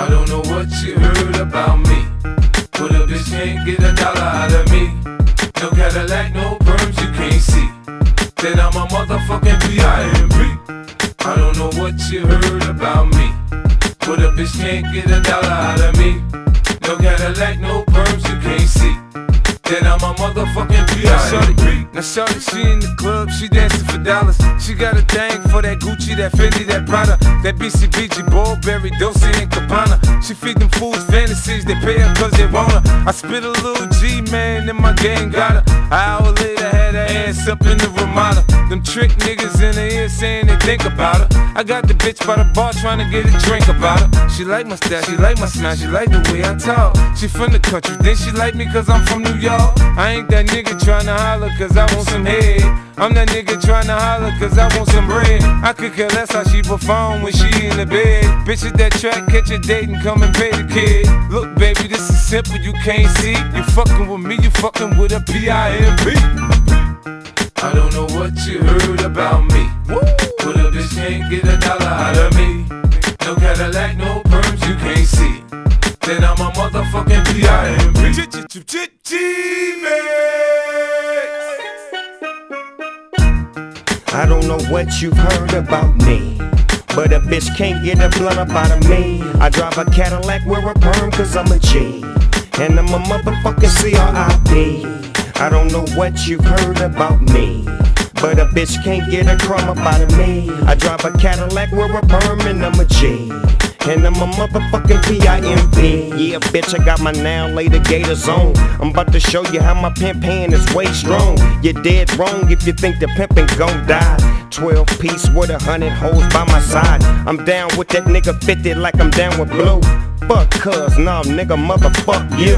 I don't know what you heard about me, but a bitch can't get $1 out of me. No Cadillac, no perms you can't see. Then I'm a motherfucking P.I.M.P. I don't know what you heard about me, but a bitch can't get $1 out of me. No Cadillac, no perms you can't see. Then I'm a motherfucking P.I.M.P. Now shorty, she in the club, she dancing for dollars. She got a thing for that Gucci, that Fendi, that Prada, that BCBG, Burberry, Dolce & Gabbana. She feed them fools fantasies, they pay her cause they want her. I spit a little G, man, and my gang got her. An hour later, had her ass up in the Ramada. Them trick niggas in the ear saying they think about her. I got the bitch by the bar trying to get a drink about her. She like my style, she like my smile, she like the way I talk. She from the country, then she like me cause I'm from New York. I ain't that nigga tryna holler cause I want some head. I'm that nigga tryna holler cause I want some bread. I could care less how she perform when she in the bed. Bitch at that track, catch a date and come and pay the kid. Look baby, this is simple, you can't see. You fucking with me, you fucking with a P.I.M.P. I don't know what you heard about me, but a bitch can't get $1 out of me. No Cadillac, no perms you can't see. Then I'm a motherfucking P.I.M.P. I don't know what you've heard about me, but a bitch can't get a blunt up out of me. I drive a Cadillac, wear a perm cause I'm a G, and I'm a motherfucking C.R.I.P. I don't know what you've heard about me, but a bitch can't get a crumb up out of me. I drive a Cadillac, wear a perm, and I'm a G, and I'm a motherfucking P.I.M.P. Yeah, bitch, I got my now later gators on. I'm about to show you how my pimp hand is way strong. You're dead wrong if you think the pimpin' gon' die. 12-piece with 100 hoes by my side. I'm down with that nigga 50 like I'm down with Blue. Fuck cuz, nah nigga, motherfuck you.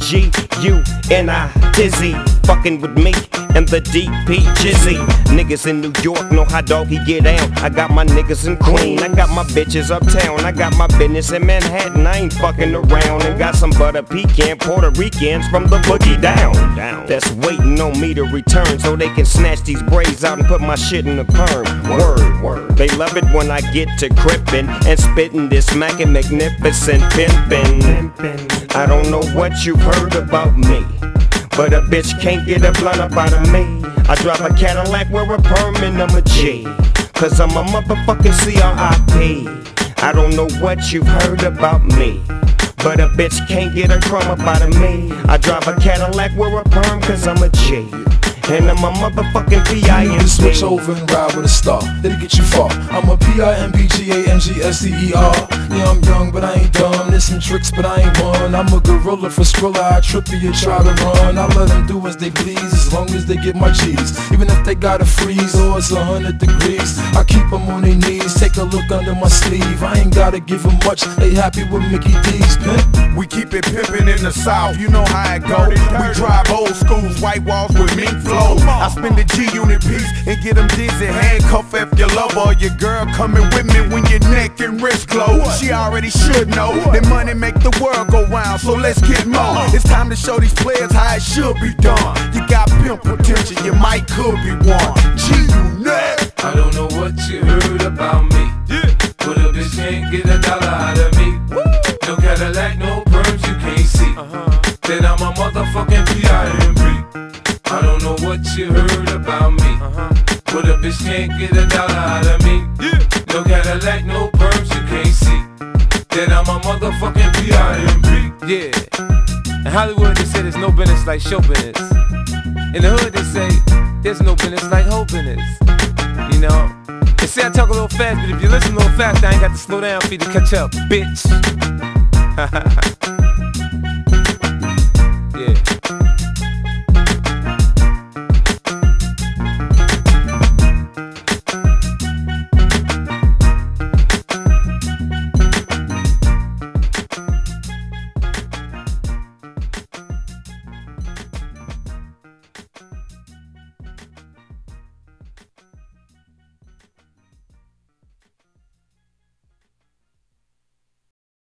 G-U-N-I, Dizzy, fucking with me and the DP Jizzy. Niggas in New York know how doggy get down. I got my niggas in Queen, I got my bitches uptown. I got my business in Manhattan, I ain't fucking around. And got some butter pecan Puerto Ricans from the boogie down. That's waiting on me to return so they can snatch these braids out and put my shit in the perm. Word. They love it when I get to crippin' and spittin' this smackin' magnificent pimpin'. I don't know what you've heard about me, but a bitch can't get a blunt up out of me. I drive a Cadillac, wear a perm, and I'm a G, cause I'm a motherfucking C.R.I.P. I don't know what you've heard about me, but a bitch can't get a crumb up out of me. I drive a Cadillac, wear a perm, cause I'm a G, and I'm a motherfucking P.I.M.P. Switch over and ride with a star, it'll get you far. I'm a P.I.M.P.G.A.N.G.S.T.E.R. Yeah, I'm young, but I ain't dumb. There's some tricks, but I ain't one. I'm a gorilla for Skrilla, I trip you, try to run. I let them do as they please, as long as they get my G's. Even if they gotta freeze or it's 100 degrees, I keep them on their knees, take a look under my sleeve. I ain't gotta give them much, they happy with Mickey D's, pimp. We keep it pimpin' in the South, you know how it go. We drive old schools, white walls with mink flow. I spend the G-Unit piece and get them dizzy. Handcuff if your lover or your girl coming with me when your neck and wrist glow. She already should know that money make the world go round, so let's get more. It's time to show these players how it should be done. You got pimp potential, you might could be one. G-Unit. I don't know what you heard about me, but a bitch can't get $1 out of me. No Cadillac, no perms you can't see. Then I'm a motherfucking P.I.M.P. I don't know what you heard about me, but a bitch can't get $1 out of me. No Cadillac, no perms you can't see. Then I'm a motherfucking P.I.M.P. Yeah. In Hollywood they say there's no business like show business. In the hood they say there's no business like hoe business. You know? They say I talk a little fast, but if you listen a little fast, I ain't got to slow down for you to catch up, bitch.